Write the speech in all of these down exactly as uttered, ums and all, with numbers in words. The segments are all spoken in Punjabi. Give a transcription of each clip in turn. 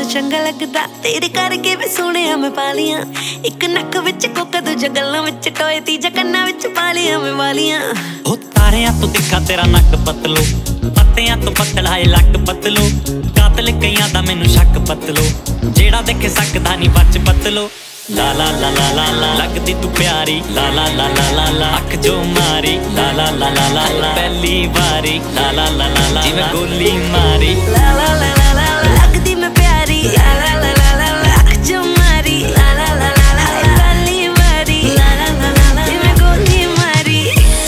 ਚੰਗਾ ਲੱਗਦਾ ਤੇਰੇ ਕਰਕੇ ਵੀ ਸੋਹਣਿਆ ਮੈਂ ਪਾਲੀਆਂ ਇੱਕ ਨੱਕ ਵਿੱਚ ਕੋਕਾ ਦੂਜਾ ਗੱਲਾਂ ਵਿੱਚ ਟੋਏ ਤੀਜਾ ਕੰਨਾਂ ਵਿੱਚ ਪਾਲੀਆਂ ਮੈਂ ਵਾਲੀਆਂ ਉਹ ਤਾਰਿਆਂ ਤੋਂ ਦਿਖਾ ਤੇਰਾ ਨੱਕ ਪਤਲੋ ਪੱਤਿਆਂ ਤੋਂ ਪਤਲਾ ਏ ਲੱਕ ਪਤਲੋ ਕਾਤਲ ਕਈਆਂ ਦਾ ਮੈਨੂੰ ਸ਼ੱਕ ਪਤਲੋ ਜਿਹੜਾ ਦੇਖੇ ਸਕਦਾ ਨਹੀਂ ਬੱਚ ਪਤਲੋ ਲਾ ਲਾ ਲਾ ਲਾ ਲਾ ਲਾ ਲੱਗਦੀ ਤੂੰ ਪਿਆਰੀ ਲਾ ਲਾ ਲਾ ਲਾ ਲਾ ਲਾ ਅੱਖ ਜੋ ਮਾਰੀ ਲਾ ਲਾ ਲਾ ਲਾ ਲਾ ਲਾ ਪਹਿਲੀ ਵਾਰੀ ਲਾ ਲਾ ਲਾ ਲਾ ਲਾ ਜਿਵੇਂ ਗੋਲੀ ਮਾਰੀ ਲਾ ਲਾ ਲਾ ਲਾ ਲਾ ਲੱਗਦੀ ਮੈਂ ਪਿਆਰੀ ਲਾ ਲਾ ਲਾ ਲਾ ਲਾ ਅੱਖ ਜੋ ਮਾਰੀ ਲਾ ਲਾ ਲਾ ਲਾ ਲਾ ਪਹਿਲੀ ਵਾਰੀ ਲਾ ਲਾ ਲਾ ਲਾ ਜਿਵੇਂ ਗੋਲੀ ਮਾਰੀ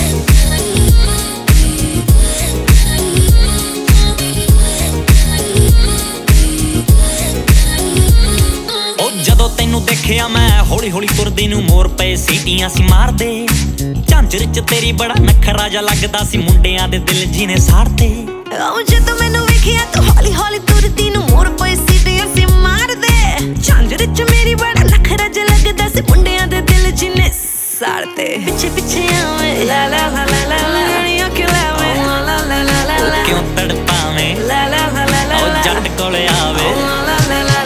ਜਦੋਂ ਤੈਨੂੰ ਦੇਖਿਆ ਮੈਂ ਹੌਲੀ ਹੌਲੀ ਤੁਰਦੀ ਨੂੰ ਮੋਰ ਪਏ ਸੀਟੀਆਂ ਸੀ ਮਾਰਦੇ ਝਾਂਜਰ ਚ ਤੇਰੀ ਬੜਾ ਨਖਰਾ ਜਾ ਲੱਗਦਾ ਸੀ ਮੁੰਡਿਆਂ ਦੇ ਦਿਲ ਜਿਹਨੇ ਸਾੜਦੇ ਉਹ ਜਦੋਂ ਮੈਨੂੰ ਵੇਖਿਆ ਤੂੰ ਹੌਲੀ ਹੌਲੀ ਤੁਰਦੀ ਨੂੰ ਮੋਰ ਪਏ ਸੀਟੀਆਂ ਸੀ ਮਾਰਦੇ ਝਾਂਜਰ ਚ ਮੇਰੀ ਬੜਾ ਨਖਰਾ ਜਾ ਲੱਗਦਾ ਸੀ ਮੁੰਡਿਆਂ ਦੇ ਦਿਲ ਜਿਹਨੇ ਸਾੜਦੇ ਪਿੱਛੇ ਪਿੱਛੇ ਆਵੇਂ ਲਾ ਲਾ ਲਾ ਲਾ ਲਾ ਲਾ ਕਿਉਂ ਲਾਵੇਂ ਲਾ ਲਾ ਲਾ ਲਾ ਲਾ ਕਿਉਂ ਤੜਪਾਵੇਂ ਲਾ ਲਾ ਲਾ ਲਾ ਲਾ ਉਹ ਜੱਟ ਕੋਲੇ ਆਵੇ ਲਾ ਲਾ ਲਾ ਲਾ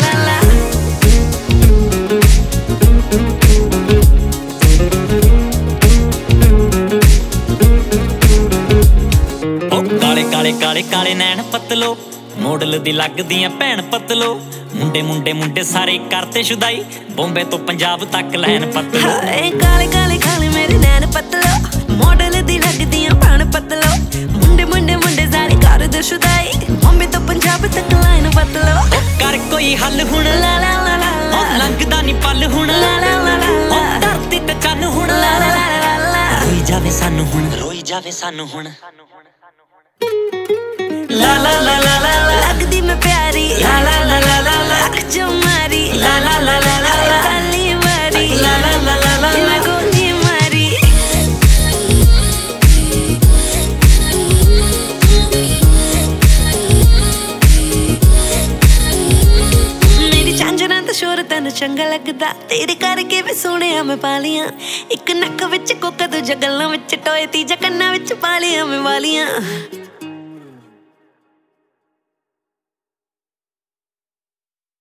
ਕਾਲੇ ਕਾਲੇ ਕਾਲੇ ਕਾਲੇ ਨੈਣ ਪਤਲੋ ਮੋਡਲ ਦੀ ਲੱਗਦੀਆਂ ਭੈਣ ਪਤਲੋ ਮੁੰਡੇ ਮੁੰਡੇ ਮੁੰਡੇ ਸਾਰੇ ਕਰਤੇ ਸ਼ੁਦਾਈ ਬੰਬੇ ਤੋਂ ਪੰਜਾਬ ਤੱਕ ਲੈਣ ਪਤਲੋ ਏ ਕਾਲੇ ਕਾਲੇ ਕਾਲੇ ਮੇਰੇ ਨੈਣ ਪਤਲੋ ਮੋਡਲ ਦੀ ਲੱਗਦੀਆਂ ਭੈਣ ਪਤਲੋ ਮੁੰਡੇ ਮੁੰਡੇ ਮੁੰਡੇ ਸਾਰੇ ਕਰਦੇ ਸ਼ੁਦਾਈ ਬੰਬੇ ਤੋਂ ਪੰਜਾਬ ਤੱਕ ਲੈਣ ਪਤਲੋ ਕਰ ਕੋਈ ਹੱਲ ਹੁਣ ਲਾ ਲਾ ਲਾ ਲਾ ਉਹ ਲੰਘਦਾ ਨਹੀਂ ਪਲ ਹੁਣ ਲਾ ਲਾ ਲਾ ਲਾ ਉਹ ਧਰਤੀ ਤੇ ਚੰਨ ਹੁਣ ਲਾ ਲਾ ਲਾ ਲਾ ਰੋਈ ਜਾਵੇ ਸਾਨੂੰ ਹੁਣ ਰੋਈ ਜਾਵੇ ਸਾਨੂੰ ਹੁਣ ਲਾ ਲਾ ਲਾ ਲਾ ਲਾ ਲੱਗਦੀ ਮੈਂ ਪਿਆਰੀ ਲਾ ਲਾ ਲਾ ਲਾ ਲਾ ਅੱਖ ਜੋ ਮਾਰੀ ਲਾ ਲਾ ਲਾ ਲਾ ਲਾ ਪਹਿਲੀ ਵਾਰੀ ਲਾ ਲਾ ਲਾ ਲਾ ਲਾ ਜਿਵੇਂ ਗੋਲੀ ਮਾਰੀ ਮੇਰੀ ਝਾਂਜਰਾਂ ਦਾ ਸ਼ੋਰ ਤੈਨੂੰ ਚੰਗਾ ਲੱਗਦਾ ਤੇਰੇ ਕਰਕੇ ਵੀ ਸੋਹਣਿਆ ਮੈਂ ਪਾਲੀਆਂ ਇੱਕ ਨੱਕ ਵਿੱਚ ਕੋਕਾ ਦੂਜਾ ਗੱਲਾਂ ਵਿੱਚ ਟੋਏ ਤੀਜਾ ਕੰਨਾਂ ਵਿੱਚ ਪਾਲੀਆਂ ਮੈਂ ਵਾਲੀਆਂ